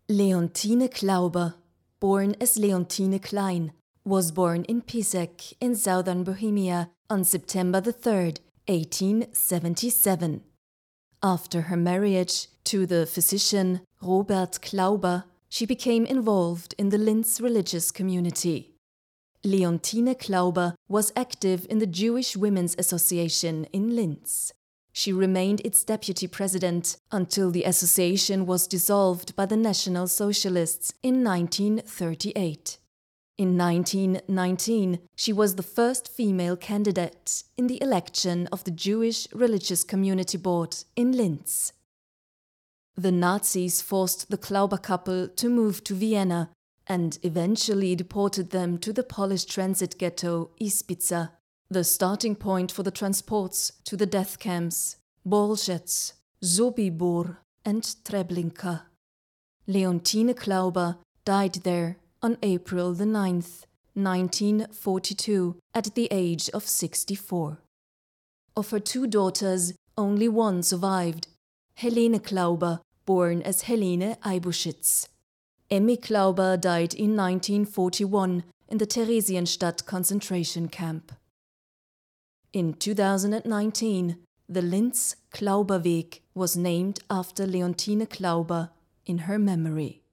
Leontine Klauber, born as Leontine Klein, was born in Písek in southern Bohemia on September 3, 1877. After her marriage to the physician Robert Klauber, she became involved in the Linz religious community. Leontine Klauber was active in the Jewish Women's Association in Linz. She remained its deputy president until the association was dissolved by the National Socialists in 1938. In 1919, she was the first female candidate in the election of the Jewish Religious Community Board in Linz. The Nazis forced the Klauber couple to move to Vienna and eventually deported them to the Polish transit ghetto Ispica, the starting point for the transports to the death camps Bolszetz, Sobibór and Treblinka. Leontine Klauber died there on April 9, 1942, at the age of 64. Of her two daughters, only one survived, Helene Klauber, born as Helene Eibuschitz. Emmy Klauber died in 1941 in the Theresienstadt concentration camp. In 2019, the Linz Klauberweg was named after Leontine Klauber in her memory.